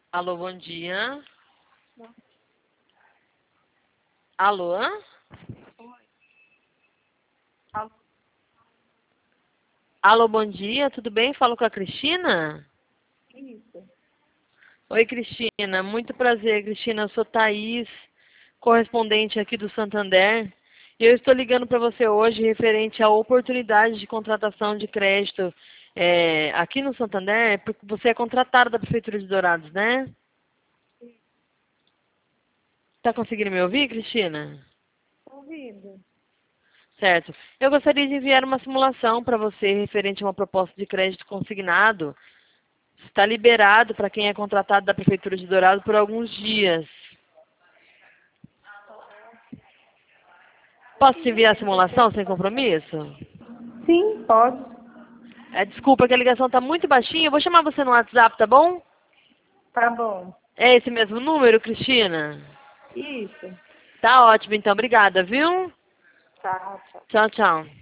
Alô, bom dia. Alô? Alô, Alô, bom dia, tudo bem? Falo com a Cristina? isso. Oi, Cristina, muito prazer, Cristina. Eu sou Thaís, correspondente aqui do Santander. E eu estou ligando para você hoje referente à oportunidade de contratação de crédito aqui no Santander, porque você é contratada da Prefeitura de Dourados, né? Está conseguindo me ouvir, Cristina? Ouvindo. Certo. Eu gostaria de enviar uma simulação para você referente a uma proposta de crédito consignado. Está liberado para quem é contratado da Prefeitura de Dourados por alguns dias. Posso te enviar a simulação sem compromisso? Sim, pode. Desculpa que a ligação está muito baixinha. Eu vou chamar você no WhatsApp, tá bom? Tá bom. É esse mesmo número, Cristina? Isso. Tá ótimo, então. Obrigada, viu? Tá, tchau. Tchau, tchau.